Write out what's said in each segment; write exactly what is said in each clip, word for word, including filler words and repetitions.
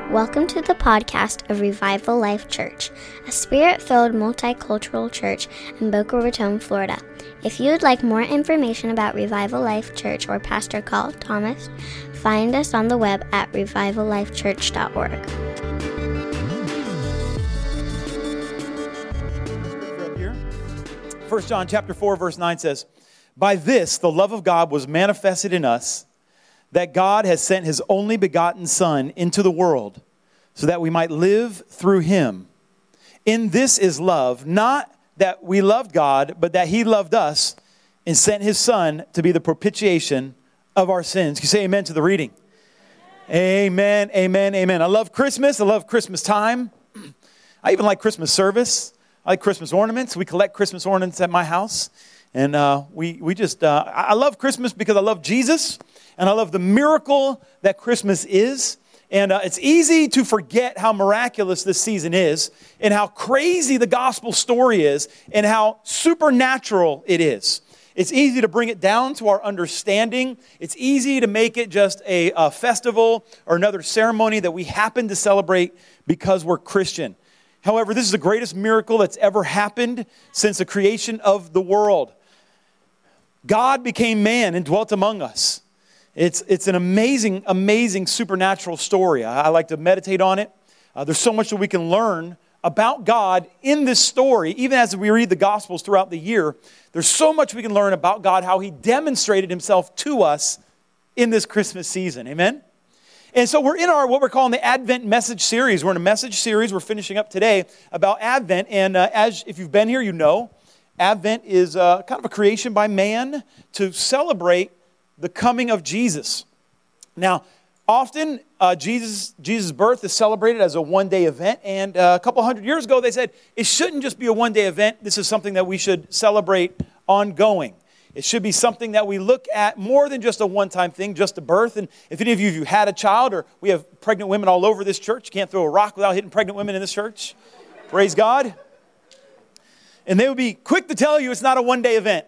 Welcome to the podcast of Revival Life Church, a spirit-filled multicultural church in Boca Raton, Florida. If you would like more information about Revival Life Church or Pastor Carl Thomas, find us on the web at revival life church dot org. First John chapter four, verse nine says, "By this the love of God was manifested in us, that God has sent his only begotten Son into the world, so that we might live through him. In this is love, not that we loved God, but that he loved us and sent his Son to be the propitiation of our sins." Can you say amen to the reading? Amen, amen, amen. I love Christmas. I love Christmas time. I even like Christmas service. I like Christmas ornaments. We collect Christmas ornaments at my house. And uh, we, we just, uh, I love Christmas because I love Jesus. And I love the miracle that Christmas is. And uh, it's easy to forget how miraculous this season is, and how crazy the gospel story is, and how supernatural it is. It's easy to bring it down to our understanding. It's easy to make it just a, a festival or another ceremony that we happen to celebrate because we're Christian. However, this is the greatest miracle that's ever happened since the creation of the world. God became man and dwelt among us. It's it's an amazing, amazing supernatural story. I, I like to meditate on it. Uh, there's so much that we can learn about God in this story, even as we read the Gospels throughout the year. There's so much we can learn about God, how he demonstrated himself to us in this Christmas season. Amen? And so we're in our, what we're calling the Advent message series. We're in a message series we're finishing up today about Advent. And uh, as if you've been here, you know, Advent is uh, kind of a creation by man to celebrate the coming of Jesus. Now, often uh, Jesus Jesus' birth is celebrated as a one-day event. And uh, a couple hundred years ago, they said it shouldn't just be a one-day event. This is something that we should celebrate ongoing. It should be something that we look at more than just a one-time thing, just a birth. And if any of you, if you had a child, or we have pregnant women all over this church, you can't throw a rock without hitting pregnant women in this church. Praise God. And they would be quick to tell you it's not a one-day event.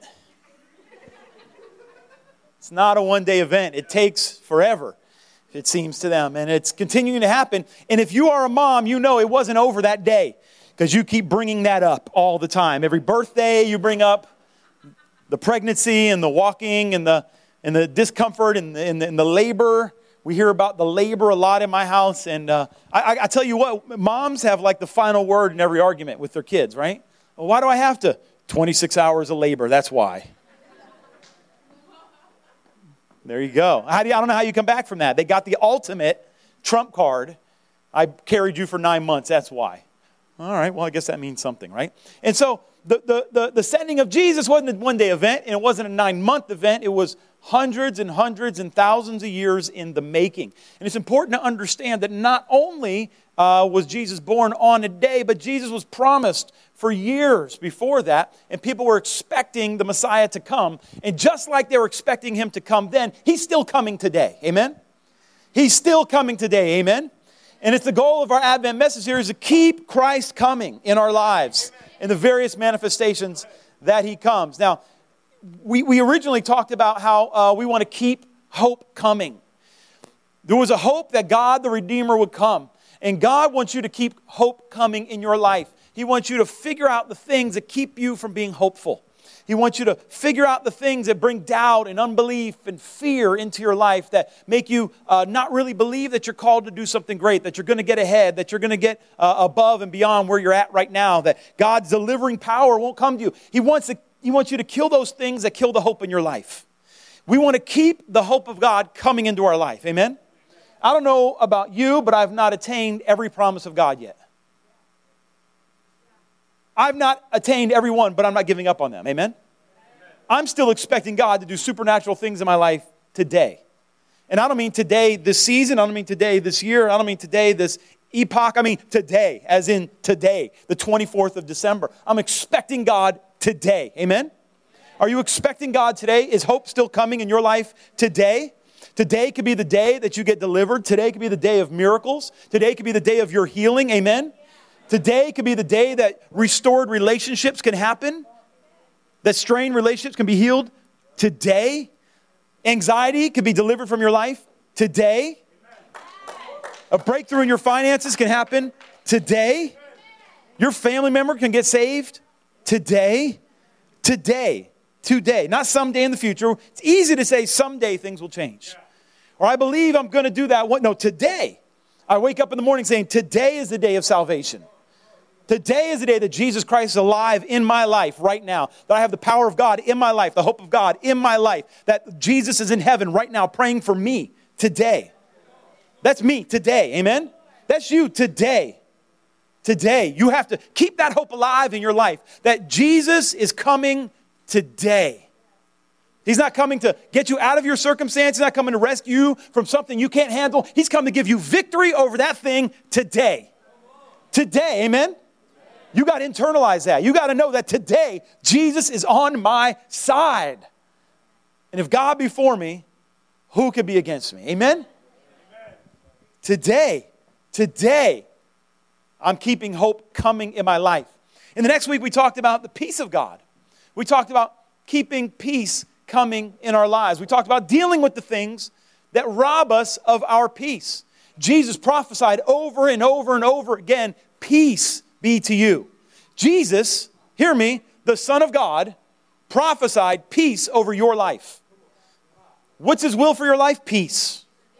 It's not a one-day event. It takes forever, it seems to them. And it's continuing to happen. And if you are a mom, you know it wasn't over that day, because you keep bringing that up all the time. Every birthday you bring up the pregnancy and the walking and the and the discomfort and the, and the, and the labor. We hear about the labor a lot in my house. And uh, I, I tell you what, moms have like the final word in every argument with their kids, right? Well, why do I have to? twenty-six hours of labor, that's why. There you go. How do you, I don't know how you come back from that. They got the ultimate trump card. I carried you for nine months, that's why. All right, well, I guess that means something, right? And so the, the, the, the sending of Jesus wasn't a one-day event, and it wasn't a nine-month event. It was hundreds and hundreds and thousands of years in the making. And it's important to understand that not only uh, was Jesus born on a day, but Jesus was promised for years before that, and people were expecting the Messiah to come. And just like they were expecting him to come then, he's still coming today. Amen? He's still coming today. Amen? And it's the goal of our Advent message here is to keep Christ coming in our lives in the various manifestations that he comes. Now, we, we originally talked about how uh, we want to keep hope coming. There was a hope that God the Redeemer would come. And God wants you to keep hope coming in your life. He wants you to figure out the things that keep you from being hopeful. He wants you to figure out the things that bring doubt and unbelief and fear into your life, that make you uh, not really believe that you're called to do something great, that you're going to get ahead, that you're going to get uh, above and beyond where you're at right now, that God's delivering power won't come to you. He wants to, He wants you to kill those things that kill the hope in your life. We want to keep the hope of God coming into our life. Amen? I don't know about you, but I've not attained every promise of God yet. I've not attained every one, but I'm not giving up on them. Amen? Amen? I'm still expecting God to do supernatural things in my life today. And I don't mean today this season. I don't mean today this year. I don't mean today this epoch. I mean today, as in today, the twenty-fourth of December. I'm expecting God today. Amen? Are you expecting God today? Is hope still coming in your life today? Today could be the day that you get delivered. Today could be the day of miracles. Today could be the day of your healing. Amen? Today could be the day that restored relationships can happen. That strained relationships can be healed today. Anxiety could be delivered from your life today. A breakthrough in your finances can happen today. Your family member can get saved today. Today. Today. Not someday in the future. It's easy to say someday things will change. Or I believe I'm going to do that. What? No, today. I wake up in the morning saying, today is the day of salvation. Today is the day that Jesus Christ is alive in my life right now. That I have the power of God in my life, the hope of God in my life. That Jesus is in heaven right now praying for me today. That's me today. Amen? That's you today. Today. You have to keep that hope alive in your life. That Jesus is coming today. He's not coming to get you out of your circumstance. He's not coming to rescue you from something you can't handle. He's come to give you victory over that thing today. Today. Amen? You got to internalize that. You got to know that today Jesus is on my side. And if God be for me, who could be against me? Amen? Today, today, I'm keeping hope coming in my life. In the next week, we talked about the peace of God. We talked about keeping peace coming in our lives. We talked about dealing with the things that rob us of our peace. Jesus prophesied over and over and over again, peace be to you. Jesus, hear me, the Son of God, prophesied peace over your life. What's His will for your life? Peace.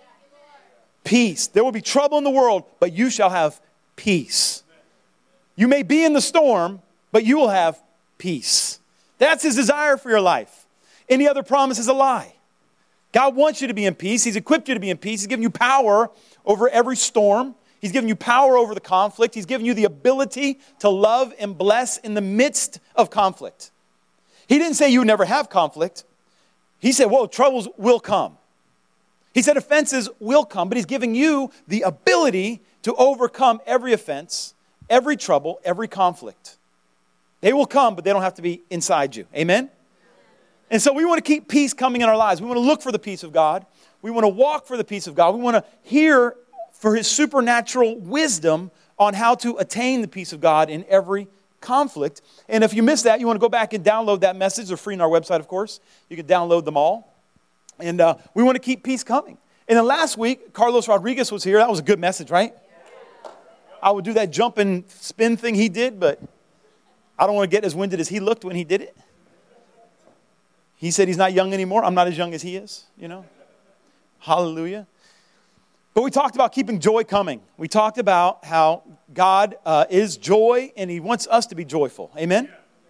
Peace. There will be trouble in the world, but you shall have peace. You may be in the storm, but you will have peace. That's His desire for your life. Any other promise is a lie. God wants you to be in peace. He's equipped you to be in peace. He's given you power over every storm. He's given you power over the conflict. He's given you the ability to love and bless in the midst of conflict. He didn't say you would never have conflict. He said, well, troubles will come. He said offenses will come, but He's giving you the ability to overcome every offense, every trouble, every conflict. They will come, but they don't have to be inside you. Amen? And so we want to keep peace coming in our lives. We want to look for the peace of God. We want to walk for the peace of God. We want to hear for His supernatural wisdom on how to attain the peace of God in every conflict. And if you missed that, you want to go back and download that message. They're free on our website, of course. You can download them all. And uh, we want to keep peace coming. And then last week, Carlos Rodriguez was here. That was a good message, right? I would do that jump and spin thing he did, but I don't want to get as winded as he looked when he did it. He said he's not young anymore. I'm not as young as he is, you know. Hallelujah. But we talked about keeping joy coming. We talked about how God uh, is joy, and He wants us to be joyful. Amen?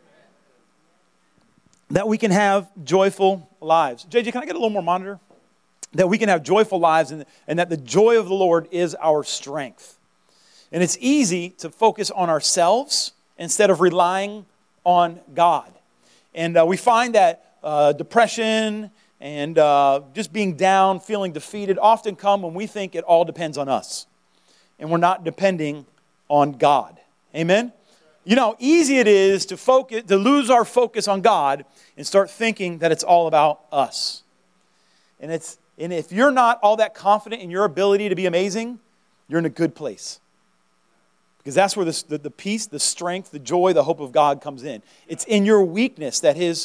That we can have joyful lives. J J, can I get a little more monitor? That we can have joyful lives, and, and that the joy of the Lord is our strength. And it's easy to focus on ourselves instead of relying on God. And uh, we find that uh, depression and uh, just being down, feeling defeated often come when we think it all depends on us. And we're not depending on God. Amen? You know how easy it is to focus, to lose our focus on God and start thinking that it's all about us. And it's and if you're not all that confident in your ability to be amazing, you're in a good place. Because that's where this, the, the peace, the strength, the joy, the hope of God comes in. It's in your weakness that His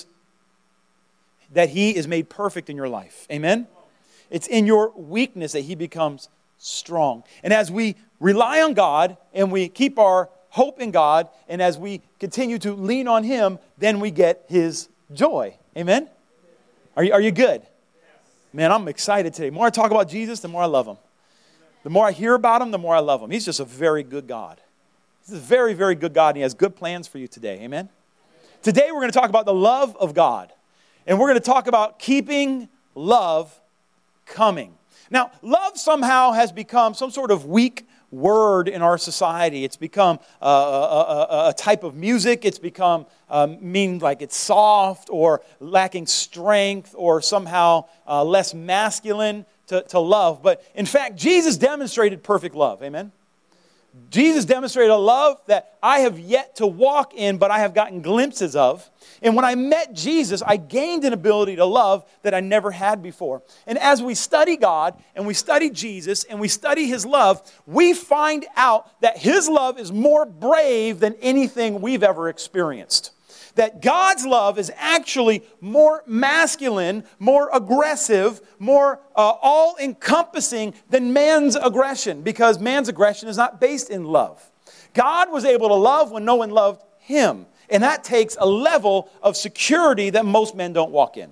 that He is made perfect in your life. Amen? It's in your weakness that He becomes strong. And as we rely on God and we keep our hope in God, and as we continue to lean on Him, then we get His joy. Amen? Are you, are you good? Man, I'm excited today. The more I talk about Jesus, the more I love Him. The more I hear about Him, the more I love Him. He's just a very good God. He's a very, very good God, and He has good plans for you today. Amen? Today we're going to talk about the love of God. And we're going to talk about keeping love coming. Now, love somehow has become some sort of weak word in our society. It's become uh, a, a, a type of music. It's become um, mean like it's soft or lacking strength or somehow uh, less masculine to, to love. But in fact, Jesus demonstrated perfect love. Amen? Jesus demonstrated a love that I have yet to walk in, but I have gotten glimpses of. And when I met Jesus, I gained an ability to love that I never had before. And as we study God, and we study Jesus, and we study His love, we find out that His love is more brave than anything we've ever experienced. that God's love is actually more masculine, more aggressive, more uh, all-encompassing than man's aggression, because man's aggression is not based in love. God was able to love when no one loved him, and that takes a level of security that most men don't walk in.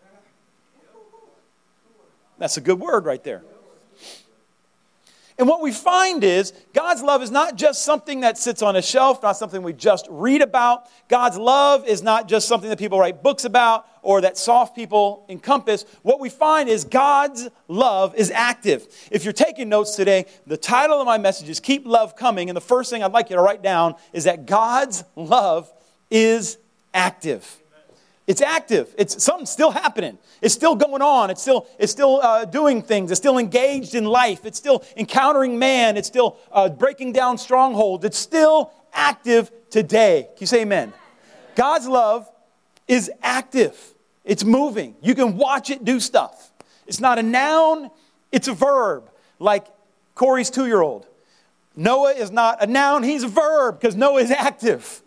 That's a good word right there. And what we find is God's love is not just something that sits on a shelf, not something we just read about. God's love is not just something that people write books about or that soft people encompass. What we find is God's love is active. If you're taking notes today, the title of my message is Keep Love Coming. And the first thing I'd like you to write down is that God's love is active. It's active. It's something still happening. It's still going on. It's still it's still uh, doing things. It's still engaged in life. It's still encountering man. It's still uh, breaking down strongholds. It's still active today. Can you say amen? God's love is active. It's moving. You can watch it do stuff. It's not a noun. It's a verb. Like Corey's two-year-old. Noah is not a noun. He's a verb because Noah is active.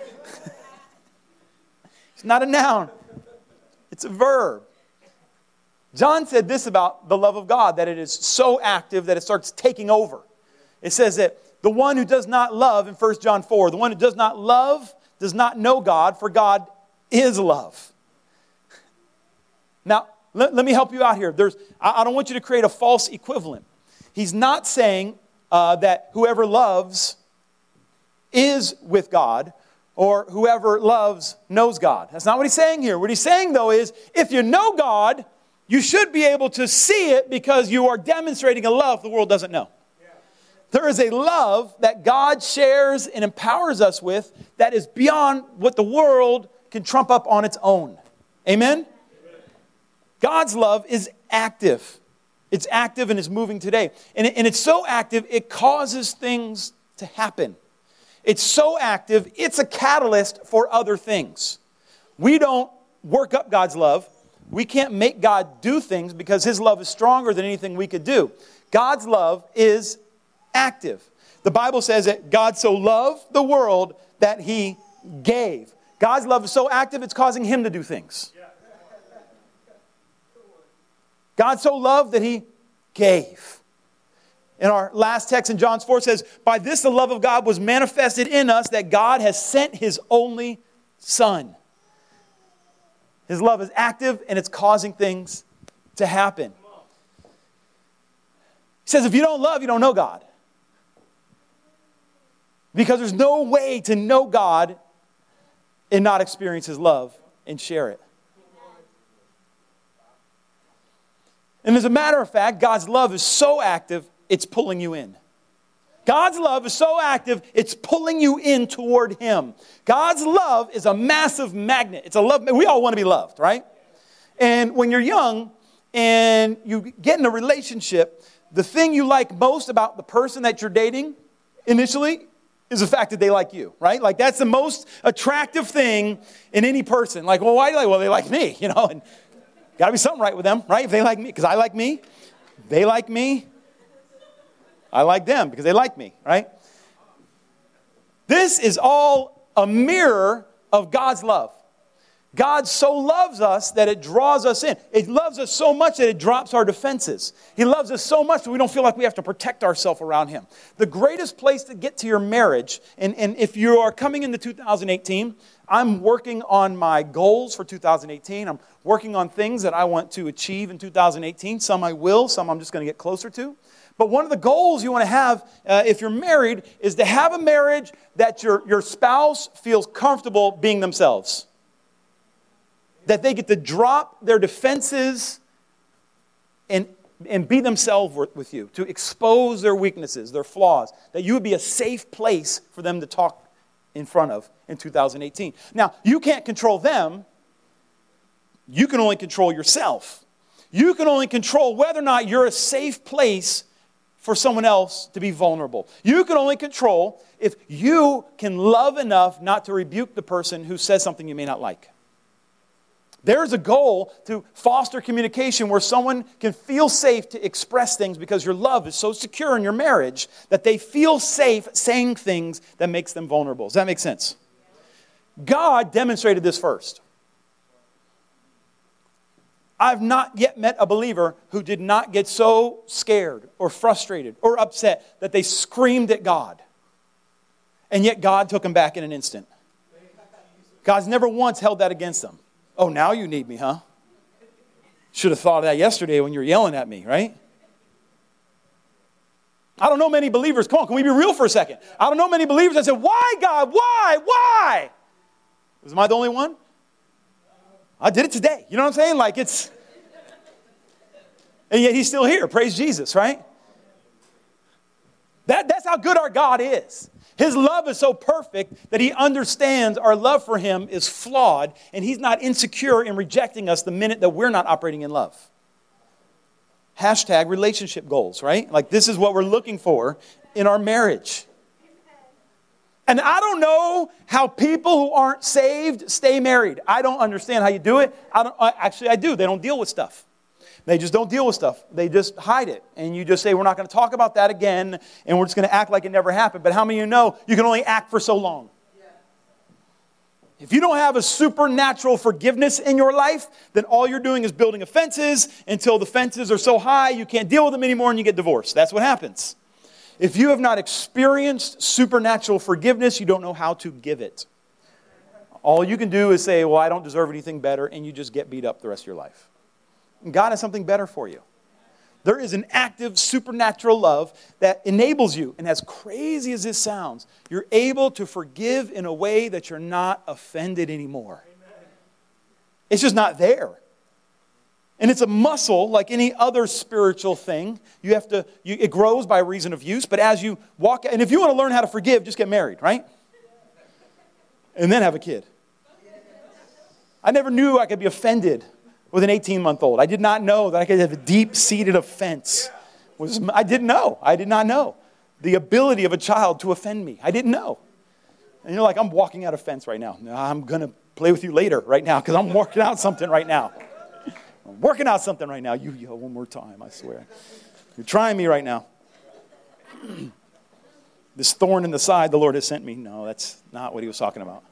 It's not a noun. It's a verb. John said this about the love of God, that it is so active that it starts taking over. It says that the one who does not love, in First John four, the one who does not love does not know God, for God is love. Now, let, let me help you out here. There's, I, I don't want you to create a false equivalent. He's not saying uh, that whoever loves is with God, or whoever loves knows God. That's not what he's saying here. What he's saying, though, is if you know God, you should be able to see it because you are demonstrating a love the world doesn't know. Yeah. There is a love that God shares and empowers us with that is beyond what the world can trump up on its own. Amen? Amen. God's love is active. It's active and it's moving today. And, it, and it's so active, it causes things to happen. It's so active, it's a catalyst for other things. We don't work up God's love. We can't make God do things because his love is stronger than anything we could do. God's love is active. The Bible says that God so loved the world that he gave. God's love is so active, it's causing him to do things. God so loved that he gave. In our last text in John four says, by this the love of God was manifested in us, that God has sent his only Son. His love is active and it's causing things to happen. He says if you don't love, you don't know God. Because there's no way to know God and not experience his love and share it. And as a matter of fact, God's love is so active, it's pulling you in. God's love is so active, it's pulling you in toward him. God's love is a massive magnet. It's a love. We all want to be loved, right? And when you're young and you get in a relationship, the thing you like most about the person that you're dating initially is the fact that they like you, right? Like that's the most attractive thing in any person. Like, well, why do you like? Well, they like me, you know, and got to be something right with them, right? If they like me, because I like me, they like me. I like them because they like me, right? This is all a mirror of God's love. God so loves us that it draws us in. It loves us so much that it drops our defenses. He loves us so much that we don't feel like we have to protect ourselves around him. The greatest place to get to your marriage, and, and if you are coming into two thousand eighteen, I'm working on my goals for two thousand eighteen. I'm working on things that I want to achieve in two thousand eighteen. Some I will, some I'm just going to get closer to. But one of the goals you want to have uh, if you're married is to have a marriage that your, your spouse feels comfortable being themselves. That they get to drop their defenses and, and be themselves with you. To expose their weaknesses, their flaws. That you would be a safe place for them to talk in front of in two thousand eighteen. Now, you can't control them. You can only control yourself. You can only control whether or not you're a safe place for someone else to be vulnerable. You can only control if you can love enough not to rebuke the person who says something you may not like. There's a goal to foster communication where someone can feel safe to express things because your love is so secure in your marriage that they feel safe saying things that makes them vulnerable. Does that make sense? God demonstrated this first. I've not yet met a believer who did not get so scared or frustrated or upset that they screamed at God. And yet God took them back in an instant. God's never once held that against them. Oh, now you need me, huh? Should have thought of that yesterday when you were yelling at me, right? I don't know many believers. Come on, can we be real for a second? I don't know many believers that said, why, God? Why? Why? Was I the only one? I did it today. You know what I'm saying? Like it's... And yet he's still here. Praise Jesus, right? That, that's how good our God is. His love is so perfect that he understands our love for him is flawed, and he's not insecure in rejecting us the minute that we're not operating in love. Hashtag relationship goals, right? Like this is what we're looking for in our marriage. And I don't know how people who aren't saved stay married. I don't understand how you do it. I don't, actually, I do. They don't deal with stuff. They just don't deal with stuff. They just hide it. And you just say, we're not going to talk about that again, and we're just going to act like it never happened. But how many of you know you can only act for so long? If you don't have a supernatural forgiveness in your life, then all you're doing is building offenses until the fences are so high you can't deal with them anymore and you get divorced. That's what happens. If you have not experienced supernatural forgiveness, you don't know how to give it. All you can do is say, well, I don't deserve anything better, and you just get beat up the rest of your life. And God has something better for you. There is an active supernatural love that enables you, and as crazy as this sounds, you're able to forgive in a way that you're not offended anymore. It's just not there. And it's a muscle like any other spiritual thing. You have to, you, it grows by reason of use, but as you walk, and if you want to learn how to forgive, just get married, right? And then have a kid. I never knew I could be offended with an eighteen-month-old. I did not know that I could have a deep-seated offense. Was I didn't know. I did not know the ability of a child to offend me. I didn't know. And you're like, I'm walking out a fence right now. No, I'm going to play with you later right now because I'm working out something right now. I'm working out something right now. You yell one more time, I swear. You're trying me right now. This thorn in the side the Lord has sent me. No, that's not what he was talking about.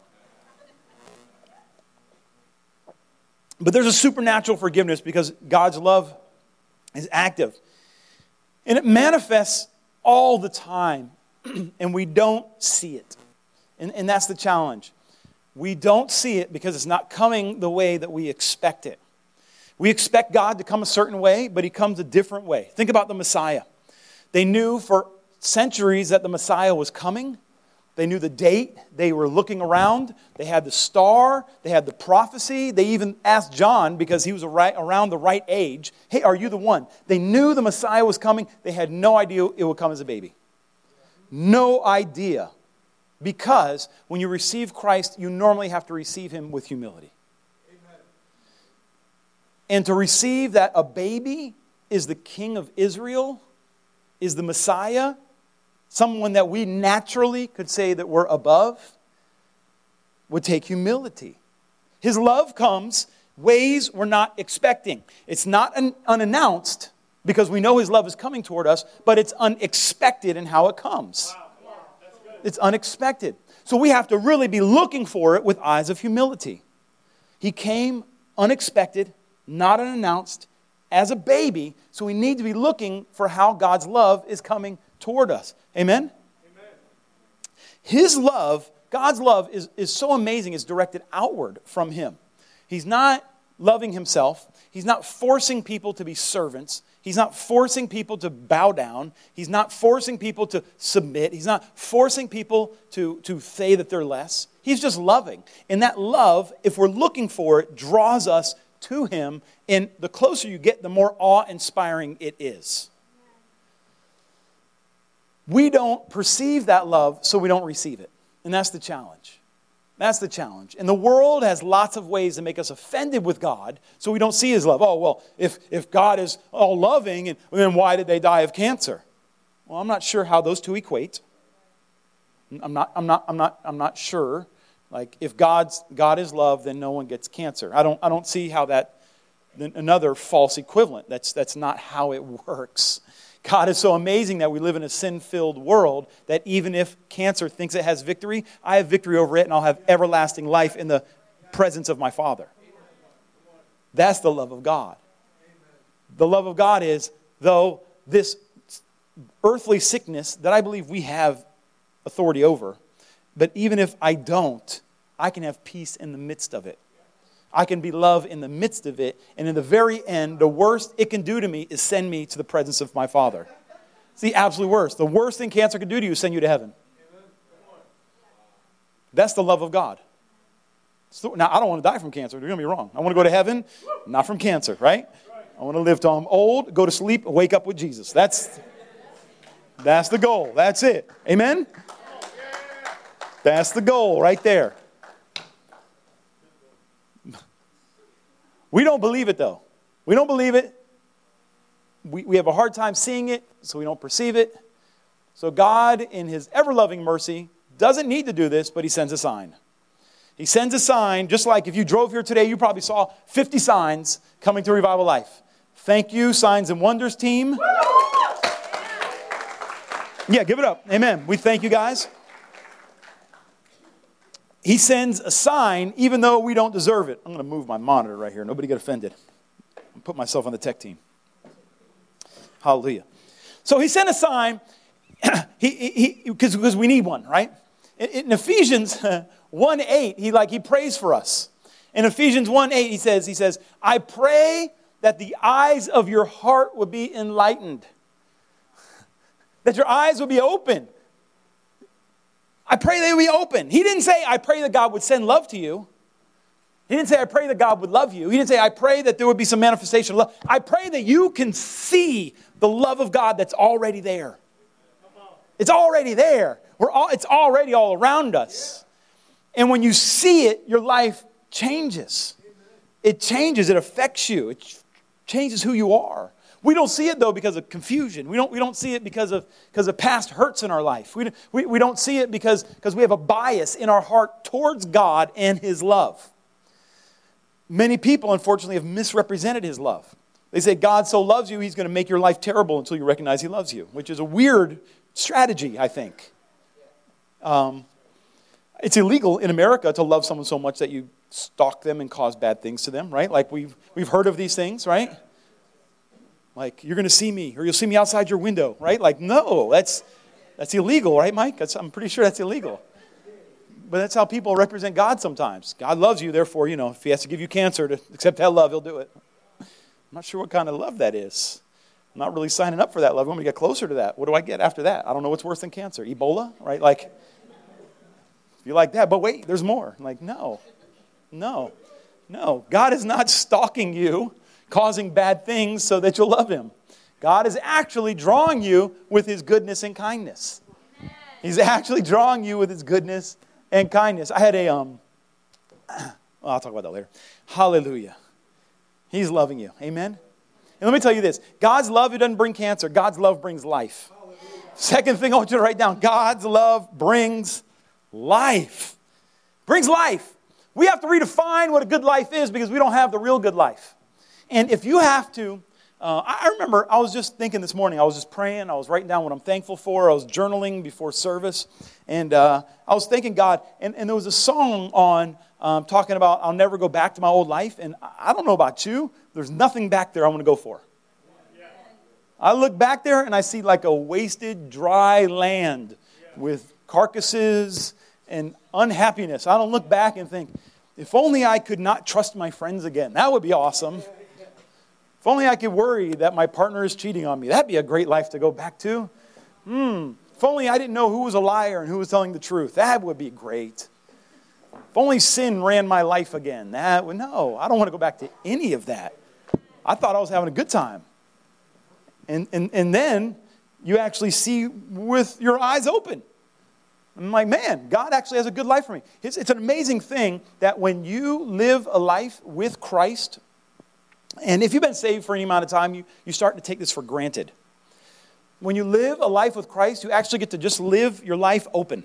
But there's a supernatural forgiveness because God's love is active. And it manifests all the time, and we don't see it. And, and that's the challenge. We don't see it because it's not coming the way that we expect it. We expect God to come a certain way, but he comes a different way. Think about the Messiah. They knew for centuries that the Messiah was coming. They knew the date. They were looking around. They had the star. They had the prophecy. They even asked John, because he was around the right age, hey, are you the one? They knew the Messiah was coming. They had no idea it would come as a baby. No idea. Because when you receive Christ, you normally have to receive him with humility. Amen. And to receive that a baby is the King of Israel, is the Messiah, someone that we naturally could say that we're above, would take humility. His love comes ways we're not expecting. It's not un- unannounced because we know his love is coming toward us, but it's unexpected in how it comes. Wow. Yeah. That's good. It's unexpected. So we have to really be looking for it with eyes of humility. He came unexpected, not unannounced, as a baby, so we need to be looking for how God's love is coming toward us. Amen? Amen. His love, God's love is, is so amazing, it's directed outward from him. He's not loving himself. He's not forcing people to be servants. He's not forcing people to bow down. He's not forcing people to submit. He's not forcing people to, to say that they're less. He's just loving. And that love, if we're looking for it, draws us to him. And the closer you get, the more awe-inspiring it is. We don't perceive that love, so we don't receive it. And that's the challenge. That's the challenge. And the world has lots of ways to make us offended with God, so we don't see his love. Oh, well, if, if God is all loving, and then why did they die of cancer? Well, I'm not sure how those two equate. I'm not, I'm not, I'm not, I'm not sure. Like, if God's, God is love, then no one gets cancer. I don't, I don't see how that, another false equivalent. That's, that's not how it works. God is so amazing that we live in a sin-filled world that even if cancer thinks it has victory, I have victory over it and I'll have everlasting life in the presence of my Father. That's the love of God. The love of God is, though this earthly sickness that I believe we have authority over, but even if I don't, I can have peace in the midst of it. I can be love in the midst of it. And in the very end, the worst it can do to me is send me to the presence of my Father. It's the absolute worst. The worst thing cancer can do to you is send you to heaven. That's the love of God. So, now, I don't want to die from cancer. Don't get me wrong. I want to go to heaven, not from cancer, right? I want to live till I'm old, go to sleep, wake up with Jesus. That's, that's the goal. That's it. Amen? That's the goal right there. We don't believe it, though. We don't believe it. We, we have a hard time seeing it, so we don't perceive it. So God, in His ever-loving mercy, doesn't need to do this, but He sends a sign. He sends a sign, just like if you drove here today, you probably saw fifty signs coming to Revival Life. Thank you, Signs and Wonders team. Yeah, give it up. Amen. We thank you guys. He sends a sign even though we don't deserve it. I'm going to move my monitor right here. Nobody get offended. I'll put myself on the tech team. Hallelujah. So he sent a sign he he because because we need one, right? In, in Ephesians one eight, he like he prays for us. In Ephesians one eight, he says, he says, I pray that the eyes of your heart would be enlightened. That your eyes would be open. I pray they would be open. He didn't say, I pray that God would send love to you. He didn't say, I pray that God would love you. He didn't say, I pray that there would be some manifestation of love. I pray that you can see the love of God that's already there. It's already there. We're all, it's already all around us. And when you see it, your life changes. It changes. It affects you. It changes who you are. We don't see it, though, because of confusion. We don't, we don't see it because of, because of past hurts in our life. We, we, we don't see it because, because we have a bias in our heart towards God and His love. Many people, unfortunately, have misrepresented His love. They say, God so loves you, He's going to make your life terrible until you recognize He loves you, which is a weird strategy, I think. Um, it's illegal in America to love someone so much that you stalk them and cause bad things to them, right? Like we've, we've heard of these things, right? Like, you're going to see me, or you'll see me outside your window, right? Like, no, that's that's illegal, right, Mike? That's, I'm pretty sure that's illegal. But that's how people represent God sometimes. God loves you, therefore, you know, if He has to give you cancer to accept that love, He'll do it. I'm not sure what kind of love that is. I'm not really signing up for that love. I want me to get closer to that. What do I get after that? I don't know what's worse than cancer. Ebola, right? Like, if you like that, but wait, there's more. Like, no, no, no. God is not stalking you, causing bad things so that you'll love Him. God is actually drawing you with His goodness and kindness. He's actually drawing you with His goodness and kindness. I had a, um, well, I'll talk about that later. Hallelujah. He's loving you. Amen? And let me tell you this. God's love, it doesn't bring cancer. God's love brings life. Hallelujah. Second thing I want you to write down. God's love brings life. Brings life. We have to redefine what a good life is because we don't have the real good life. And if you have to, uh, I remember I was just thinking this morning, I was just praying, I was writing down what I'm thankful for, I was journaling before service, and uh, I was thanking God, and, and there was a song on um, talking about I'll never go back to my old life, and I don't know about you, there's nothing back there I want to go for. I look back there and I see like a wasted, dry land with carcasses and unhappiness. I don't look back and think, if only I could not trust my friends again, that would be awesome. If only I could worry that my partner is cheating on me. That'd be a great life to go back to. Hmm. If only I didn't know who was a liar and who was telling the truth. That would be great. If only sin ran my life again. That would, no, I don't want to go back to any of that. I thought I was having a good time. And, and, and then you actually see with your eyes open. I'm like, man, God actually has a good life for me. It's, it's an amazing thing that when you live a life with Christ, and if you've been saved for any amount of time, you, you start to take this for granted. When you live a life with Christ, you actually get to just live your life open.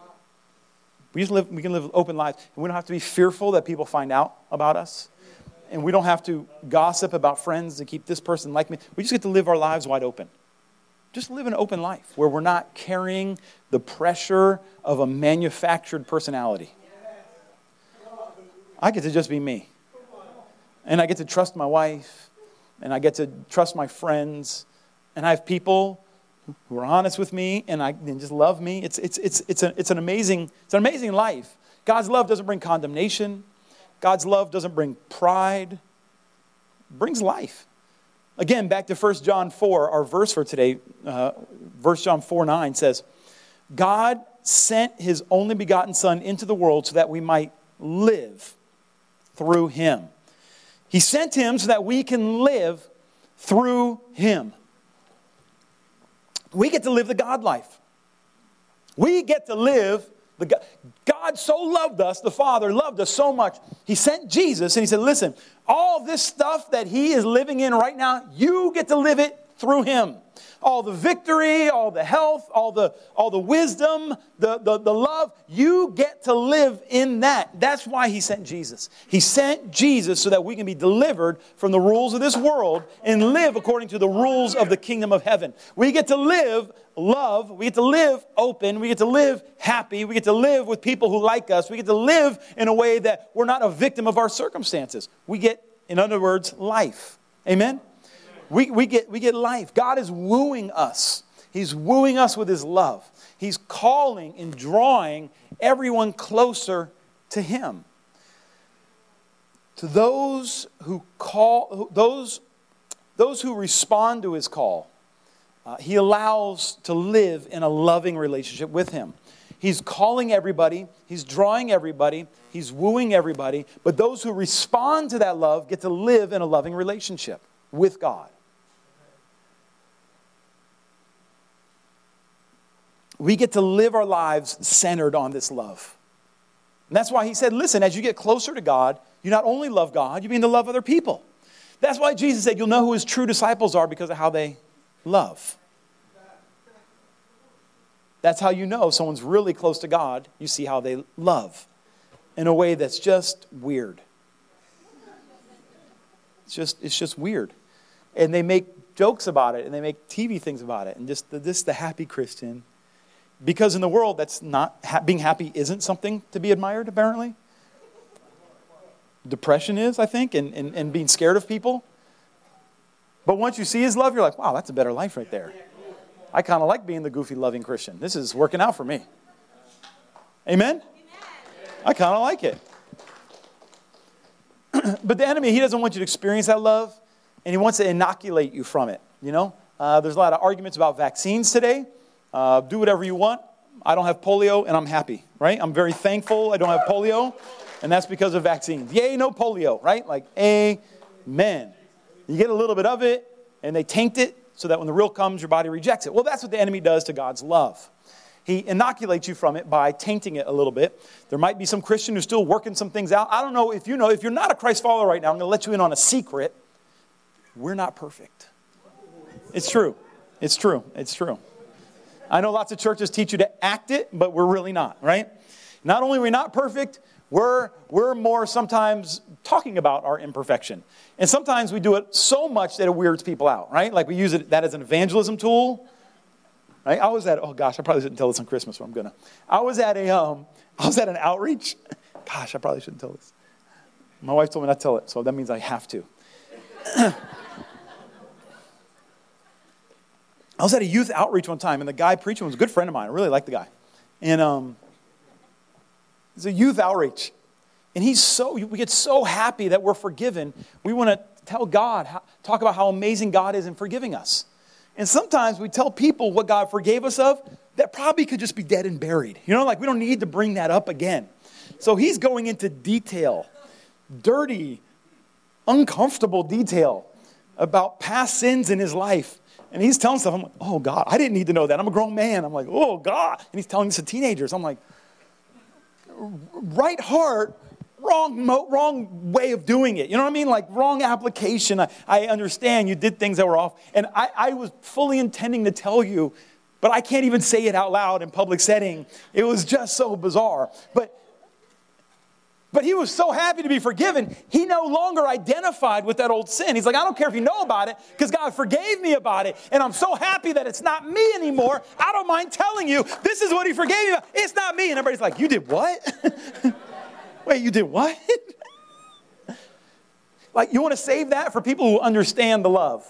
We, just live, we can live open lives. And we don't have to be fearful that people find out about us. and we don't have to gossip about friends to keep this person like me. We just get to live our lives wide open. Just live an open life where we're not carrying the pressure of a manufactured personality. I get to just be me. And I get to trust my wife. And I get to trust my friends. And I have people who are honest with me and I and just love me. It's it's it's it's a, it's an amazing it's an amazing life. God's love doesn't bring condemnation. God's love doesn't bring pride. It brings life. Again, back to First John four, our verse for today, uh, First John four nine says, God sent his only begotten Son into the world so that we might live through him. He sent him so that we can live through him. We get to live the God life. We get to live the God. God so loved us, the Father loved us so much. He sent Jesus and he said, listen, all this stuff that he is living in right now, you get to live it through him. All the victory, all the health, all the all the wisdom, the, the, the love, you get to live in that. That's why he sent Jesus. He sent Jesus so that we can be delivered from the rules of this world and live according to the rules of the kingdom of heaven. We get to live love. We get to live open. We get to live happy. We get to live with people who like us. We get to live in a way that we're not a victim of our circumstances. We get, in other words, life. Amen? We, we get we get life. God is wooing us. He's wooing us with his love. He's calling and drawing everyone closer to him. To those who call, those, those who respond to his call, uh, he allows to live in a loving relationship with him. He's calling everybody. He's drawing everybody. He's wooing everybody. But those who respond to that love get to live in a loving relationship with God. We get to live our lives centered on this love. And that's why he said, listen, as you get closer to God, you not only love God, you begin to love other people. That's why Jesus said you'll know who his true disciples are because of how they love. That's how you know someone's really close to God. You see how they love in a way that's just weird. It's just, it's just weird. And they make jokes about it and they make T V things about it. And just the, this, the happy Christian. Because in the world, that's not ha- being happy isn't something to be admired, apparently. Depression is, I think, and, and, and being scared of people. But once you see his love, you're like, wow, that's a better life right there. I kind of like being the goofy, loving Christian. This is working out for me. Amen? I kind of like it. But the enemy, he doesn't want you to experience that love, and he wants to inoculate you from it. You know, uh, there's a lot of arguments about vaccines today. Uh, do whatever you want. I don't have polio, and I'm happy, right? I'm very thankful I don't have polio, and that's because of vaccines. Yay, no polio, right? Like, amen. You get a little bit of it, and they taint it so that when the real comes, your body rejects it. Well, that's what the enemy does to God's love. He inoculates you from it by tainting it a little bit. There might be some Christian who's still working some things out. I don't know if you know. If you're not a Christ follower right now, I'm going to let you in on a secret. We're not perfect. It's true. It's true. It's true. I know lots of churches teach you to act it, but we're really not, right? Not only are we not perfect, we're, we're more sometimes talking about our imperfection. And sometimes we do it so much that it weirds people out, right? Like we use it that as an evangelism tool. Right? I was at, oh gosh, I probably shouldn't tell this on Christmas, but I'm going to. I was at a, um, I was at an outreach. Gosh, I probably shouldn't tell this. My wife told me not to tell it, so that means I have to. I was at a youth outreach one time, and the guy preaching was a good friend of mine. I really liked the guy. And um, it's a youth outreach. And he's so, we get so happy that we're forgiven. We want to tell God, how, talk about how amazing God is in forgiving us. And sometimes we tell people what God forgave us of that probably could just be dead and buried. You know, like we don't need to bring that up again. So he's going into detail, dirty, uncomfortable detail about past sins in his life. And he's telling stuff. I'm like, oh, God, I didn't need to know that. I'm a grown man. I'm like, oh, God. And he's telling this to teenagers. I'm like, right heart, wrong mo- wrong way of doing it. You know what I mean? Like, wrong application. I, I understand you did things that were off. And I, I was fully intending to tell you, but I can't even say it out loud in public setting. It was just so bizarre. But But he was so happy to be forgiven, he no longer identified with that old sin. He's like, I don't care if you know about it, because God forgave me about it, and I'm so happy that it's not me anymore. I don't mind telling you, this is what he forgave me about. It's not me. And everybody's like, you did what? Wait, you did what? Like, you want to save that for people who understand the love.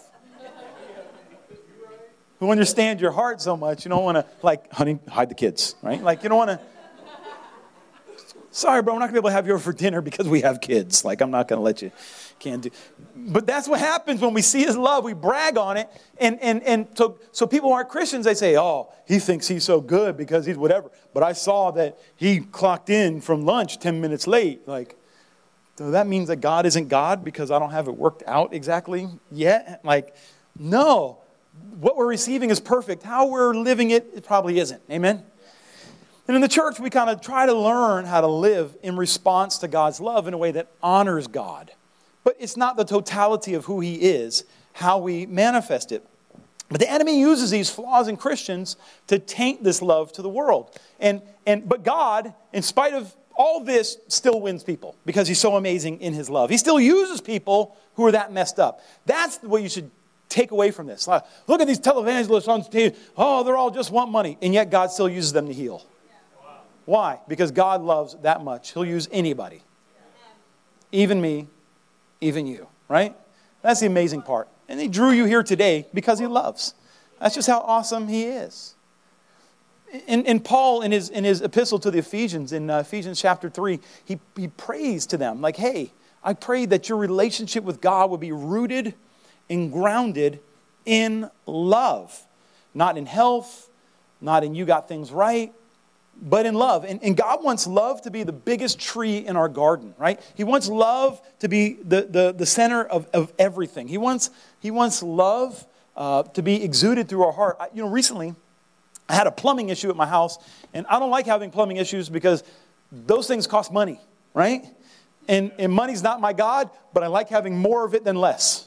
Who understand your heart so much. You don't want to, like, honey, hide the kids, right? Like, you don't want to. Sorry, bro, we're not going to be able to have you over for dinner because we have kids. Like, I'm not going to let you. Can't do. But that's what happens when we see his love. We brag on it. And and and so, so people who aren't Christians, they say, oh, he thinks he's so good because he's whatever. But I saw that he clocked in from lunch ten minutes late. Like, so that means that God isn't God because I don't have it worked out exactly yet? Like, no. What we're receiving is perfect. How we're living it, it probably isn't. Amen? And in the church, we kind of try to learn how to live in response to God's love in a way that honors God. But it's not the totality of who he is, how we manifest it. But the enemy uses these flaws in Christians to taint this love to the world. And and but God, in spite of all this, still wins people because he's so amazing in his love. He still uses people who are that messed up. That's what you should take away from this. Look at these televangelists on T V. Oh, they're all just want money. And yet God still uses them to heal. Why? Because God loves that much. He'll use anybody. Even me, even you, right? That's the amazing part. And he drew you here today because he loves. That's just how awesome he is. In, in Paul, in his, in his epistle to the Ephesians, in uh, Ephesians chapter three, he, he prays to them like, hey, I pray that your relationship with God would be rooted and grounded in love. Not in health, not in you got things right, but in love. And, and God wants love to be the biggest tree in our garden, right? He wants love to be the, the, the center of, of everything. He wants, he wants love uh, to be exuded through our heart. I, you know, recently, I had a plumbing issue at my house, and I don't like having plumbing issues because those things cost money, right? And, and money's not my God, but I like having more of it than less.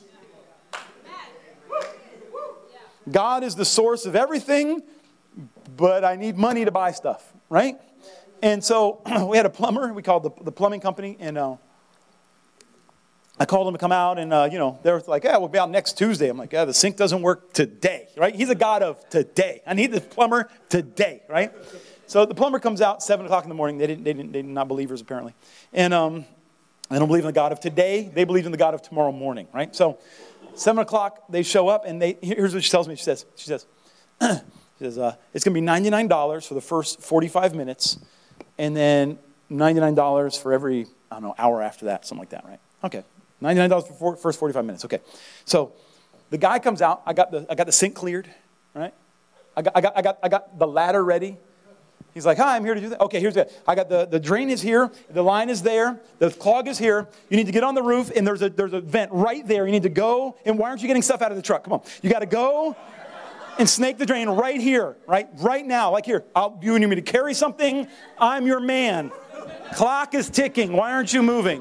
God is the source of everything, but I need money to buy stuff, right? And so we had a plumber. We called the, the plumbing company, and uh, I called him to come out, and, uh, you know, they were like, yeah, we'll be out next Tuesday. I'm like, yeah, the sink doesn't work today, right? He's a God of today. I need the plumber today, right? So the plumber comes out seven o'clock in the morning. They didn't, they didn't, they're not believers, apparently. And um, they don't believe in the God of today. They believe in the God of tomorrow morning, right? So seven o'clock, they show up, and they here's what she tells me. She says, she says, she says uh, it's going to be ninety-nine dollars for the first forty-five minutes, and then ninety-nine dollars for every, I don't know, hour after that, something like that, right? Okay, ninety-nine dollars for the first forty-five minutes. Okay, so the guy comes out. I got the I got the sink cleared, right? I got I got I got I got the ladder ready. He's like, hi, I'm here to do that. Okay, here's it. I got the, the drain is here. The line is there. The clog is here. You need to get on the roof, and there's a there's a vent right there. You need to go, and why aren't you getting stuff out of the truck? Come on. You got to go and snake the drain right here, right? Right now, like here. I'll, you need me to carry something? I'm your man. Clock is ticking. Why aren't you moving?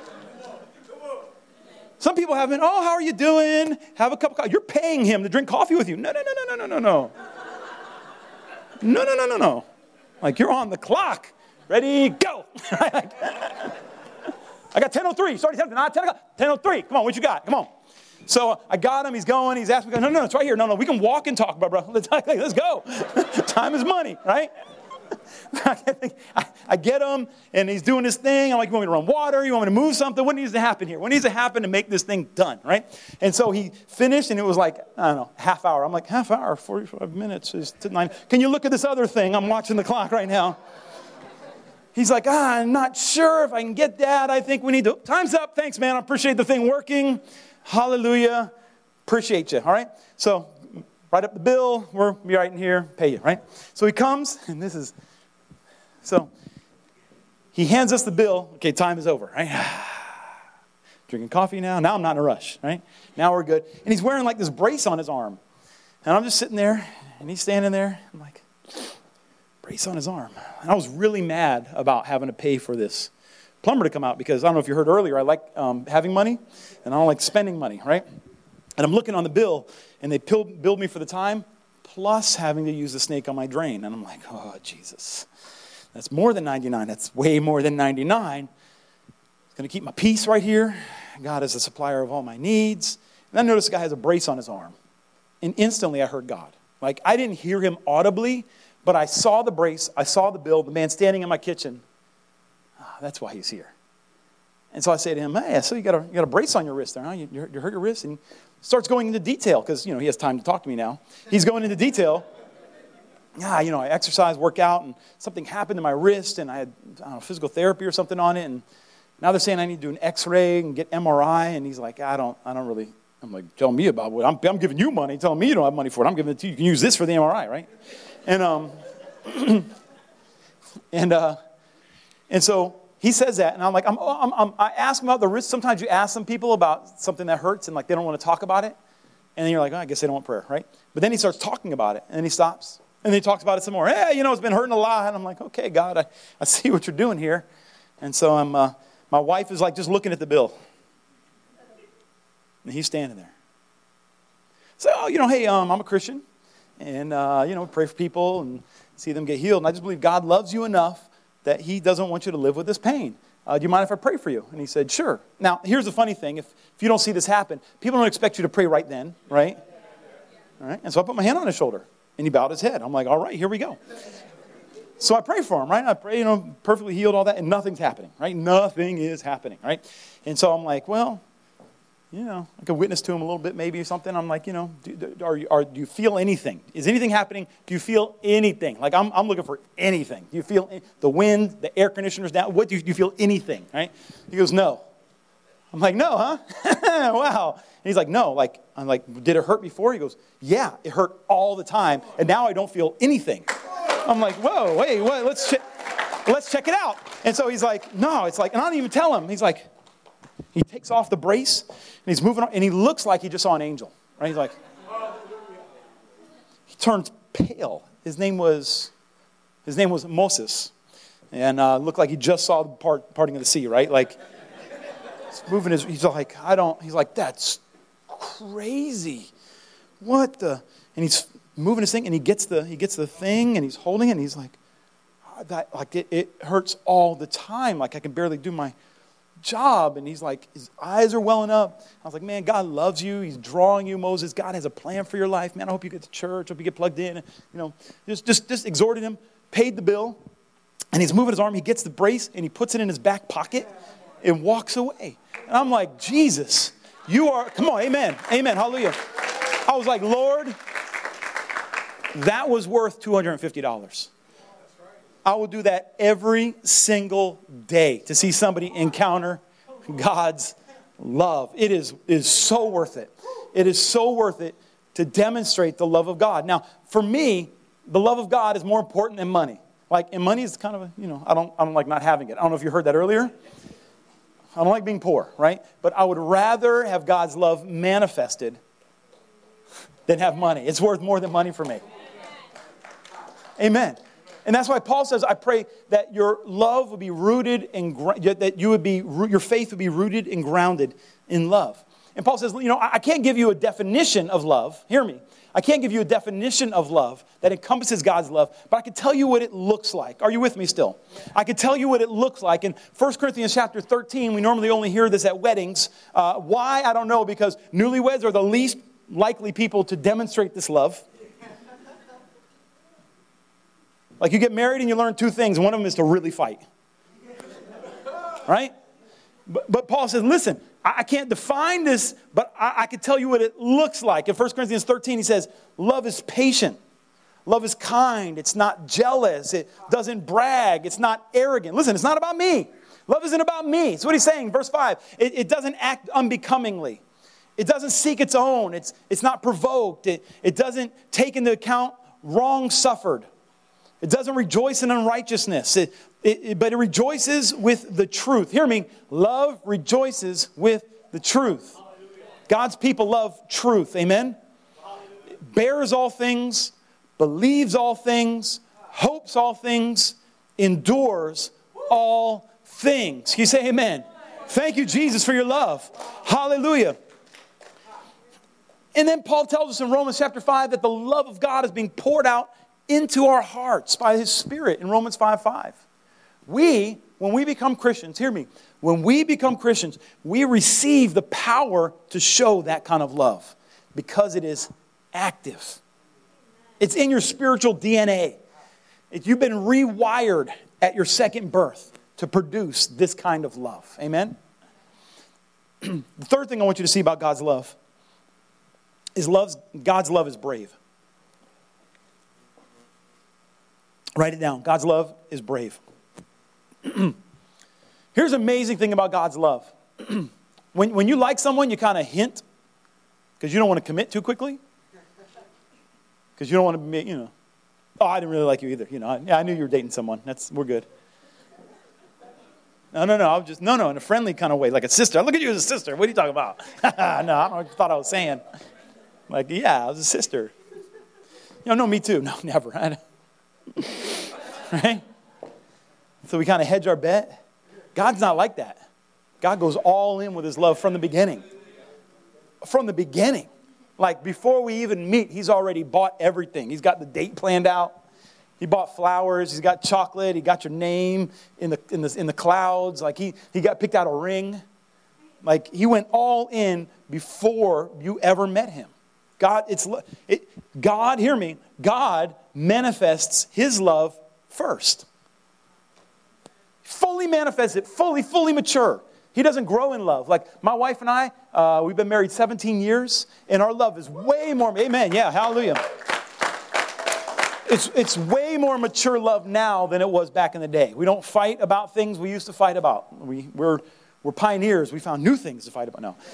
Some people have been, oh, how are you doing? Have a cup of coffee. You're paying him to drink coffee with you. No, no, no, no, no, no, no. No, no, no, no, no. Like, you're on the clock. Ready, go. I got ten oh three. Sorry, ten oh three. Come on, what you got? Come on. So I got him. He's going. He's asking me, no, no, no, it's right here. No, no, we can walk and talk, bro. Let's, let's go. Time is money, right? I, I get him, and he's doing this thing. I'm like, you want me to run water? You want me to move something? What needs to happen here? What needs to happen to make this thing done, right? And so he finished, and it was like, I don't know, half hour. I'm like, half hour, forty-five minutes is to nine. Can you look at this other thing? I'm watching the clock right now. He's like, ah, I'm not sure if I can get that. I think we need to. Time's up. Thanks, man. I appreciate the thing working. Hallelujah. Appreciate you, all right? So write up the bill. We'll be right in here. Pay you, right? So he comes, and this is, so he hands us the bill. Okay, time is over, right? Drinking coffee now. Now I'm not in a rush, right? Now we're good. And he's wearing like this brace on his arm. And I'm just sitting there, and he's standing there. I'm like, brace on his arm. And I was really mad about having to pay for this plumber to come out because I don't know if you heard earlier, I like um, having money, and I don't like spending money, right? And I'm looking on the bill, and they billed me for the time, plus having to use the snake on my drain. And I'm like, oh, Jesus. That's more than ninety-nine. That's way more than ninety-nine. going to keep my peace right here. God is the supplier of all my needs. And I noticed the guy has a brace on his arm. And instantly I heard God. Like, I didn't hear him audibly, but I saw the brace. I saw the bill, the man standing in my kitchen. Oh, that's why he's here. And so I say to him, hey, so you got a, you got a brace on your wrist there, huh? You, you hurt your wrist? And he starts going into detail because, you know, he has time to talk to me now. He's going into detail. Yeah, you know, I exercise, work out, and something happened to my wrist, and I had, I don't know, physical therapy or something on it, and now they're saying I need to do an X-ray and get M R I, and he's like, I don't, I don't really, I'm like, tell me about what, I'm, I'm giving you money, telling me you don't have money for it, I'm giving it to you, you can use this for the M R I, right? And, um, and, uh, and so he says that, and I'm like, I'm, I'm, I'm, I ask him about the risk. Sometimes you ask some people about something that hurts, and like they don't want to talk about it, and then you're like, oh, I guess they don't want prayer, right? But then he starts talking about it, and then he stops, and then he talks about it some more. Hey, you know, it's been hurting a lot, and I'm like, okay, God, I, I see what you're doing here, and so I'm, uh, my wife is like just looking at the bill, and he's standing there. So, oh, you know, hey, um, I'm a Christian, and uh, you know, pray for people and see them get healed, and I just believe God loves you enough that he doesn't want you to live with this pain. Uh, do you mind if I pray for you? And he said, sure. Now, here's the funny thing. If, if you don't see this happen, people don't expect you to pray right then, right? All right. And so I put my hand on his shoulder, and he bowed his head. I'm like, all right, here we go. So I pray for him, right? I pray, you know, perfectly healed, all that, and nothing's happening, right? Nothing is happening, right? And so I'm like, well, you know, I could witness to him a little bit, maybe or something. I'm like, you know, do, are you, are, do you feel anything? Is anything happening? Do you feel anything? Like, I'm, I'm looking for anything. Do you feel any, the wind, the air conditioner's down? What do you, do you feel anything, right? He goes, no. I'm like, no, huh? Wow. And he's like, no. Like, I'm like, did it hurt before? He goes, yeah, it hurt all the time, and now I don't feel anything. I'm like, whoa, wait, wait, let's check, let's check it out. And so he's like, no, it's like, and I don't even tell him. He's like, he takes off the brace, and he's moving on, and he looks like he just saw an angel, right? He's like, he turns pale. His name was, his name was Moses, and uh, looked like he just saw the part, parting of the sea, right? Like, he's moving his, he's like, I don't, he's like, that's crazy. What the, and he's moving his thing, and he gets the, he gets the thing, and he's holding it, and he's like, oh, that, like it, it hurts all the time. Like I can barely do my job. And he's like, his eyes are welling up. I was like, man, God loves you. He's drawing you, Moses. God has a plan for your life. Man, I hope you get to church. Hope you get plugged in. You know, just, just, just exhorted him, paid the bill, and he's moving his arm. He gets the brace, and he puts it in his back pocket and walks away. And I'm like, Jesus, you are, come on, amen, amen, hallelujah. I was like, Lord, that was worth two hundred fifty dollars. I will do that every single day to see somebody encounter God's love. It is, is so worth it. It is so worth it to demonstrate the love of God. Now, for me, the love of God is more important than money. Like, and money is kind of a, you know, I don't, I don't like not having it. I don't know if you heard that earlier. I don't like being poor, right? But I would rather have God's love manifested than have money. It's worth more than money for me. Amen. And that's why Paul says, I pray that your love would be rooted in, that you would be, your faith would be rooted and grounded in love. And Paul says, you know, I can't give you a definition of love. Hear me. I can't give you a definition of love that encompasses God's love, but I can tell you what it looks like. Are you with me still? I can tell you what it looks like. In First Corinthians chapter thirteen, we normally only hear this at weddings. Uh, why? I don't know, because newlyweds are the least likely people to demonstrate this love. Like, you get married and you learn two things. One of them is to really fight. Right? But, but Paul says, listen, I, I can't define this, but I, I can tell you what it looks like. In First Corinthians thirteen, he says, love is patient. Love is kind. It's not jealous. It doesn't brag. It's not arrogant. Listen, it's not about me. Love isn't about me. That's what he's saying. Verse five, it, it doesn't act unbecomingly. It doesn't seek its own. It's, it's not provoked. It, it doesn't take into account wrong suffered. It doesn't rejoice in unrighteousness, it, it, it, but it rejoices with the truth. Hear me. Love rejoices with the truth. God's people love truth. Amen? It bears all things, believes all things, hopes all things, endures all things. Can you say amen? Thank you, Jesus, for your love. Hallelujah. And then Paul tells us in Romans chapter five that the love of God is being poured out into our hearts by His Spirit in Romans five five. We when we become Christians, hear me, when we become Christians, we receive the power to show that kind of love because it is active. It's in your spiritual D N A. If you've been rewired at your second birth to produce this kind of love. Amen? The third thing I want you to see about God's love is love's, God's love is brave. Write it down. God's love is brave. Here's an amazing thing about God's love. when, when you like someone, you kind of hint because you don't want to commit too quickly. Because you don't want to be, you know, oh, I didn't really like you either. You know, I, yeah, I knew you were dating someone. That's, we're good. No, no, no. I was just, no, no, in a friendly kind of way, like a sister. I look at you as a sister. What are you talking about? No, I don't know what you thought I was saying. Like, yeah, I was a sister. You know, no, me too. No, never. Right? So we kind of hedge our bet. God's not like that. God goes all in with his love from the beginning. From the beginning. Like before we even meet, he's already bought everything. He's got the date planned out. He bought flowers. He's got chocolate. He got your name in the in the in the clouds. Like he he got picked out a ring. Like he went all in before you ever met him. God, it's it, God. Hear me. God manifests his love first. Fully manifests it. Fully, fully mature. He doesn't grow in love. Like my wife and I, uh, we've been married seventeen years, and our love is way more. Amen. Yeah. Hallelujah. It's it's way more mature love now than it was back in the day. We don't fight about things we used to fight about. We, we're we're pioneers. We found new things to fight about. No.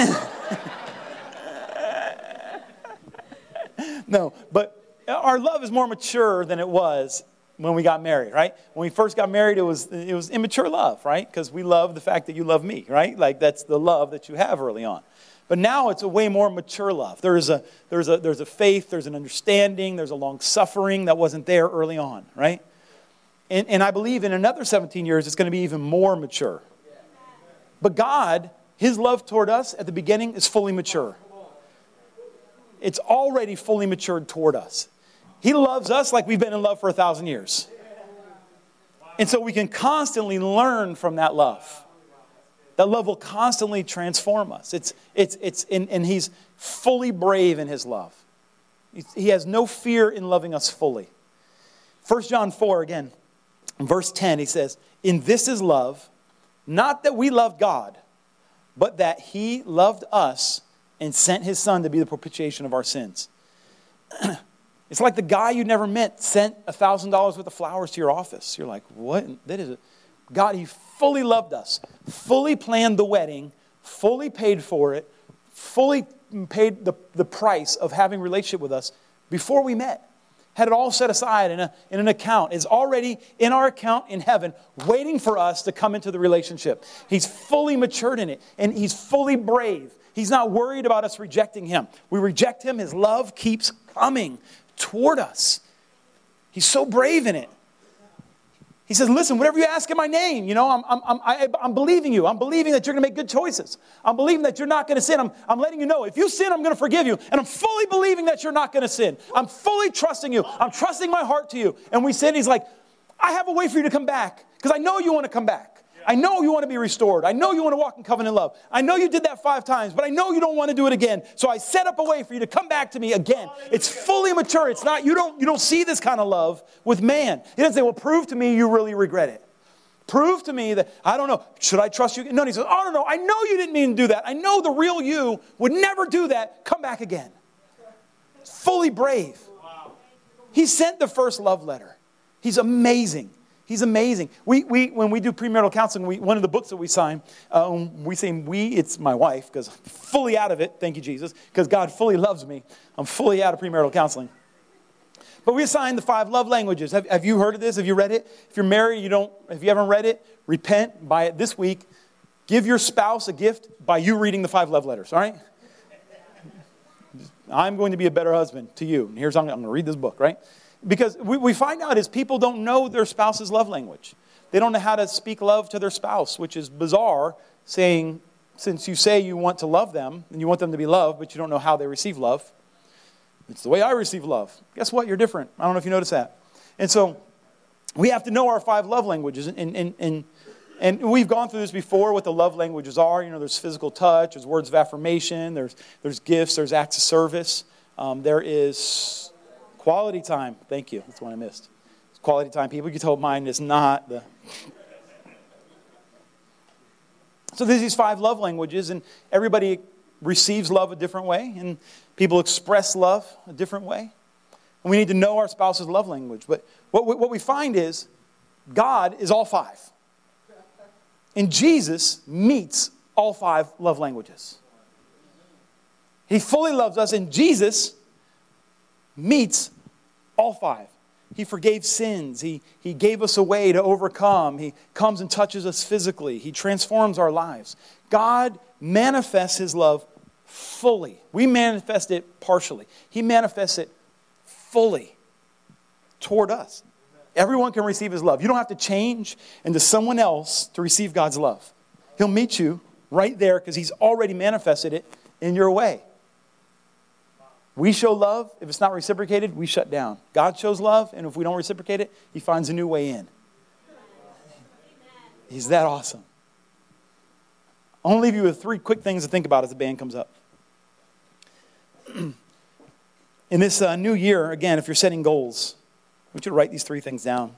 No, but our love is more mature than it was when we got married, right? When we first got married, it was it was immature love, right? Because we love the fact that you love me, right? Like that's the love that you have early on. But now it's a way more mature love. There's a there's a there's a faith, there's an understanding, there's a long suffering that wasn't there early on, right? And and I believe in another seventeen years it's going to be even more mature. But God, his love toward us at the beginning is fully mature. It's already fully matured toward us. He loves us like we've been in love for a thousand years. And so we can constantly learn from that love. That love will constantly transform us. It's, it's, it's, and, and he's fully brave in his love. He has no fear in loving us fully. First John four, again, verse ten, he says, "In this is love, not that we loved God, but that he loved us and sent his son to be the propitiation of our sins." It's like the guy you never met sent one thousand dollars worth of flowers to your office. You're like, what? That is a... God, he fully loved us, fully planned the wedding, fully paid for it, fully paid the, the price of having a relationship with us before we met. Had it all set aside in, a, in an account. It's already in our account in heaven, waiting for us to come into the relationship. He's fully matured in it, and he's fully brave. He's not worried about us rejecting him. We reject him, his love keeps coming toward us. He's so brave in it. He says, listen, whatever you ask in my name, you know, I'm, I'm, I'm, I, I'm believing you. I'm believing that you're going to make good choices. I'm believing that you're not going to sin. I'm, I'm letting you know, if you sin, I'm going to forgive you. And I'm fully believing that you're not going to sin. I'm fully trusting you. I'm trusting my heart to you. And we sin, he's like, I have a way for you to come back because I know you want to come back. I know you want to be restored. I know you want to walk in covenant love. I know you did that five times, but I know you don't want to do it again. So I set up a way for you to come back to me again. It's fully mature. It's not, you don't, you don't see this kind of love with man. He doesn't say, well, prove to me you really regret it. Prove to me that, I don't know, should I trust you? No, he says, oh, no, no, I know you didn't mean to do that. I know the real you would never do that. Come back again. Fully brave. He sent the first love letter. He's amazing. He's amazing. We, we, when we do premarital counseling, we, one of the books that we sign, um, we say we, it's my wife, because I'm fully out of it, thank you, Jesus, because God fully loves me. I'm fully out of premarital counseling. But we assign the five love languages. Have, have you heard of this? Have you read it? If you're married, you don't, if you haven't read it, repent, buy it this week. Give your spouse a gift by you reading the five love letters, all right? I'm going to be a better husband to you. And here's how I'm, I'm going to read this book, right? Because we, we find out is people don't know their spouse's love language. They don't know how to speak love to their spouse, which is bizarre, saying, since you say you want to love them, and you want them to be loved, but you don't know how they receive love. It's the way I receive love. Guess what? You're different. I don't know if you notice that. And so we have to know our five love languages. And, and, and And we've gone through this before, what the love languages are. You know, there's physical touch, there's words of affirmation, there's there's gifts, there's acts of service. Um, there is quality time. Thank you. That's the one I missed. It's quality time. People, you told mine is not the... So there's these five love languages, and everybody receives love a different way, and people express love a different way. And we need to know our spouse's love language. But what we, what we find is God is all five. And Jesus meets all five love languages. He fully loves us, and Jesus meets all five. He forgave sins. He, he gave us a way to overcome. He comes and touches us physically. He transforms our lives. God manifests His love fully. We manifest it partially. He manifests it fully toward us. Everyone can receive His love. You don't have to change into someone else to receive God's love. He'll meet you right there because He's already manifested it in your way. We show love. If it's not reciprocated, we shut down. God shows love, and if we don't reciprocate it, He finds a new way in. He's that awesome. I want to leave you with three quick things to think about as the band comes up. In this uh, new year, again, if you're setting goals, I want you to write these three things down.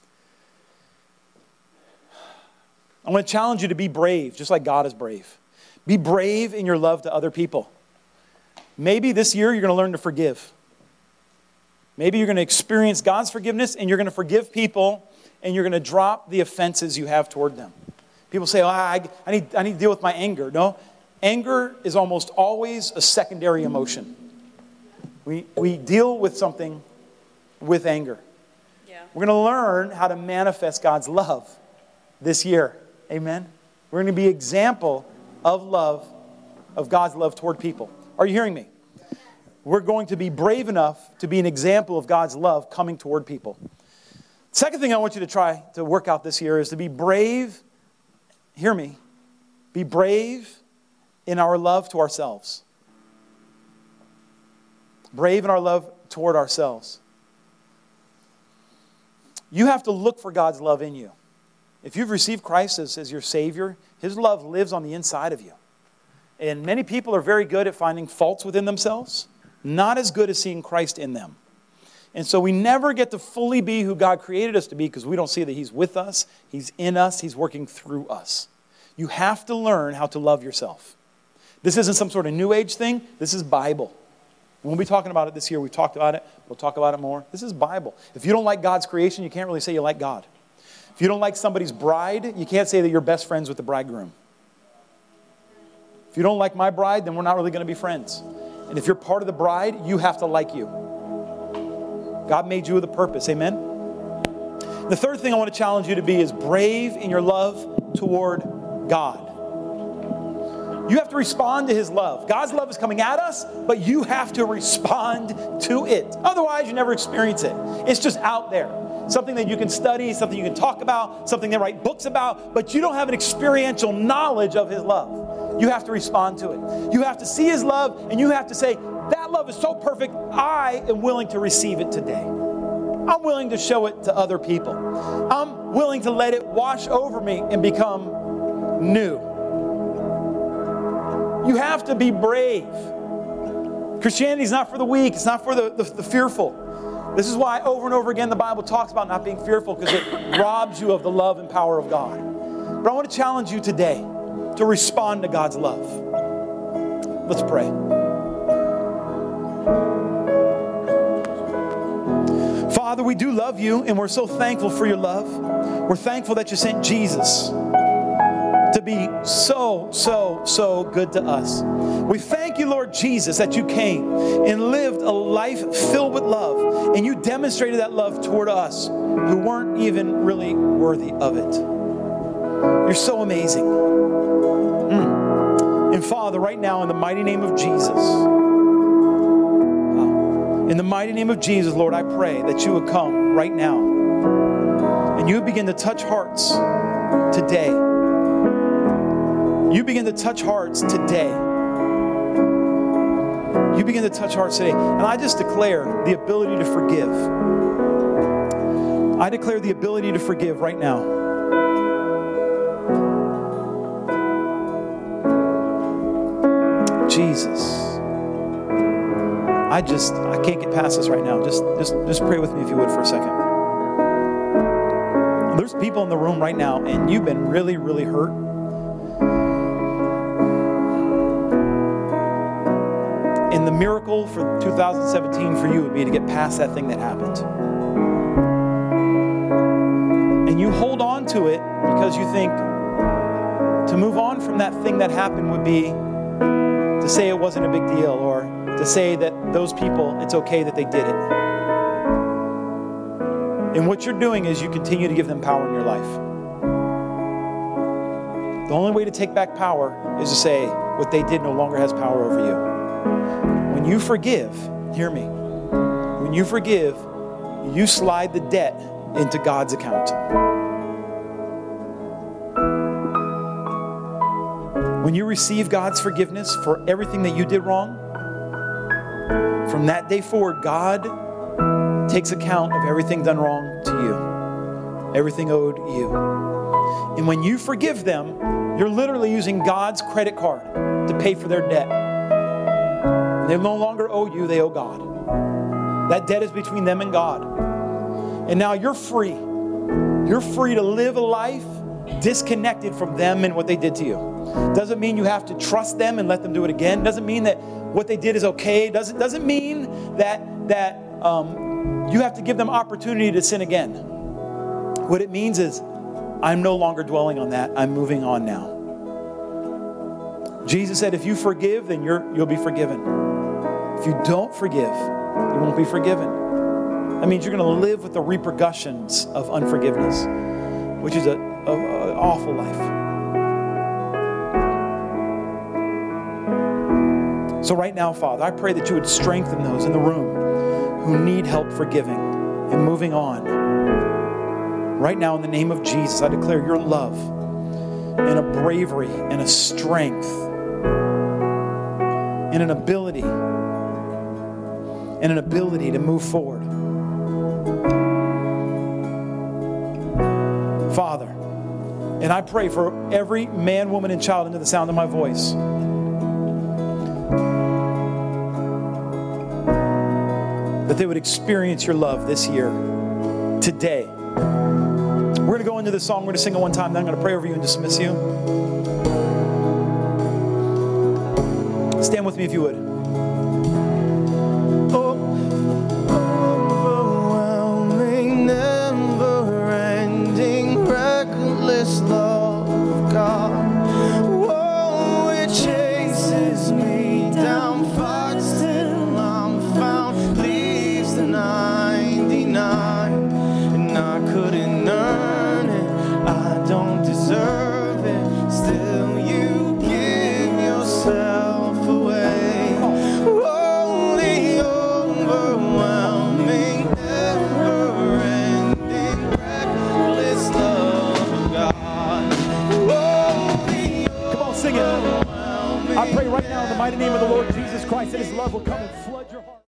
I want to challenge you to be brave, just like God is brave. Be brave in your love to other people. Maybe this year you're going to learn to forgive. Maybe you're going to experience God's forgiveness and you're going to forgive people and you're going to drop the offenses you have toward them. People say, oh, I, I, need, I need to deal with my anger. No, anger is almost always a secondary emotion. We, we deal with something with anger. Yeah. We're going to learn how to manifest God's love this year. Amen? We're going to be an example of love, of God's love toward people. Are you hearing me? We're going to be brave enough to be an example of God's love coming toward people. Second thing I want you to try to work out this year is to be brave, hear me, be brave in our love to ourselves. Brave in our love toward ourselves. You have to look for God's love in you. If you've received Christ as, as your Savior, His love lives on the inside of you. And many people are very good at finding faults within themselves, not as good as seeing Christ in them. And so we never get to fully be who God created us to be because we don't see that He's with us, He's in us, He's working through us. You have to learn how to love yourself. This isn't some sort of New Age thing. This is Bible. We'll be talking about it this year. We've talked about it. We'll talk about it more. This is Bible. If you don't like God's creation, you can't really say you like God. If you don't like somebody's bride, you can't say that you're best friends with the bridegroom. If you don't like my bride, then we're not really going to be friends. And if you're part of the bride, you have to like you. God made you with a purpose. Amen? The third thing I want to challenge you to be is brave in your love toward God. You have to respond to His love. God's love is coming at us, but you have to respond to it. Otherwise, you never experience it. It's just out there. Something that you can study, something you can talk about, something they write books about, but you don't have an experiential knowledge of His love. You have to respond to it. You have to see His love, and you have to say, that love is so perfect, I am willing to receive it today. I'm willing to show it to other people. I'm willing to let it wash over me and become new. You have to be brave. Christianity is not for the weak. It's not for the, the, the fearful. This is why over and over again the Bible talks about not being fearful, because it robs you of the love and power of God. But I want to challenge you today to respond to God's love. Let's pray. Father, we do love you, and we're so thankful for your love. We're thankful that you sent Jesus to be so, so, so good to us. We thank you, Lord Jesus, that you came and lived a life filled with love, and you demonstrated that love toward us who weren't even really worthy of it. You're so amazing. Mm. And Father, right now, in the mighty name of Jesus, in the mighty name of Jesus, Lord, I pray that you would come right now and you would begin to touch hearts today. You begin to touch hearts today. You begin to touch hearts today. And I just declare the ability to forgive. I declare the ability to forgive right now. Jesus. I just, I can't get past this right now. Just, just, just pray with me if you would for a second. There's people in the room right now, and you've been really, really hurt. And the miracle for two thousand seventeen for you would be to get past that thing that happened. And you hold on to it because you think to move on from that thing that happened would be to say it wasn't a big deal, or to say that those people, it's okay that they did it. And what you're doing is you continue to give them power in your life. The only way to take back power is to say what they did no longer has power over you. When you forgive, hear me, when you forgive, you slide the debt into God's account. When you receive God's forgiveness for everything that you did wrong, from that day forward, God takes account of everything done wrong to you, everything owed you. And when you forgive them, you're literally using God's credit card to pay for their debt. They no longer owe you, they owe God. That debt is between them and God. And now you're free. You're free to live a life disconnected from them and what they did to you. Doesn't mean you have to trust them and let them do it again. Doesn't mean that what they did is okay. Doesn't, doesn't mean that, that um, you have to give them opportunity to sin again. What it means is, I'm no longer dwelling on that. I'm moving on now. Jesus said, if you forgive, then you're, you'll be forgiven. If you don't forgive, you won't be forgiven. That means you're going to live with the repercussions of unforgiveness, which is an awful life. So right now, Father, I pray that you would strengthen those in the room who need help forgiving and moving on. Right now, in the name of Jesus, I declare your love and a bravery and a strength and an ability and an ability to move forward. Father, and I pray for every man, woman, and child under the sound of my voice, that they would experience your love this year, today. We're going to go into this song. We're going to sing it one time. Then I'm going to pray over you and dismiss you. Stand with me if you would. Oh, overwhelming, never-ending, reckless love of God. Whoa, it chases me down, fights till I'm found, leaves the ninety-nine, and I couldn't earn it, I don't deserve it, still you give yourself away. Oh, the overwhelming, never-ending, reckless love of God. Oh, the Come on, sing it. I pray right now in the mighty name of the Lord Jesus Christ that his love will come and flood your heart.